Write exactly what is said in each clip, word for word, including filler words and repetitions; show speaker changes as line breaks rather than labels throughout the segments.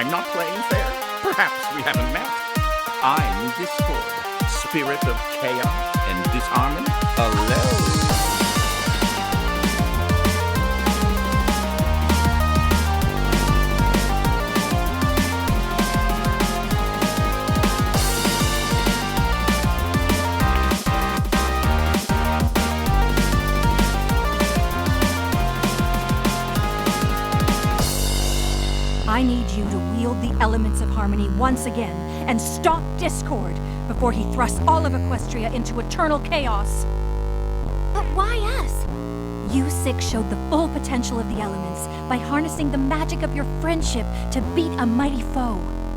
I'm not playing fair. Perhaps we haven't met. I'm Discord, spirit of chaos and disharmony. Hello.
I need you to wield the elements of harmony once again and stop Discord before he thrusts all of Equestria into eternal chaos.
But why us?
You six showed the full potential of the elements by harnessing the magic of your friendship to beat a mighty foe.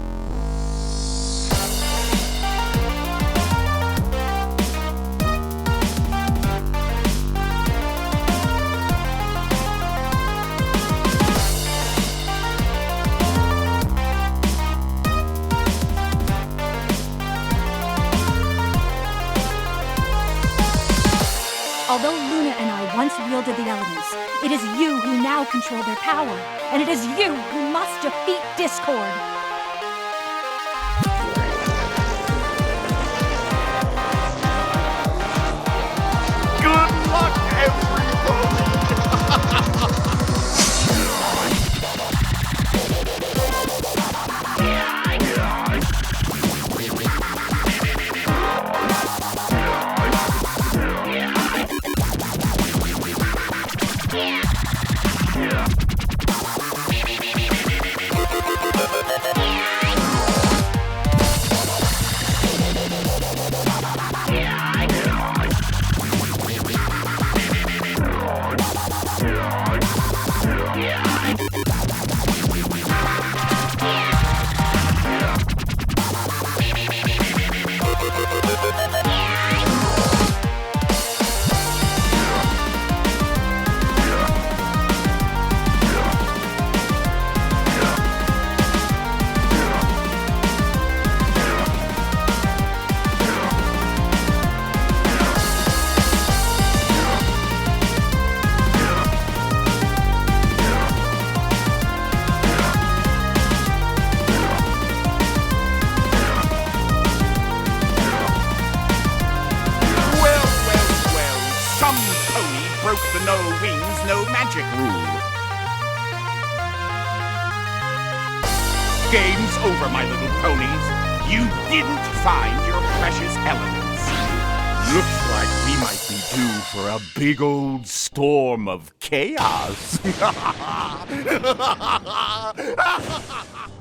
Although Luna and I once wielded the elements, it is you who now control their power, and it is you who must defeat Discord.
Good luck, everybody! Broke the no wings, no magic rule. Game's over, my little ponies. You didn't find your precious elements. Looks like we might be due for a big old storm of chaos.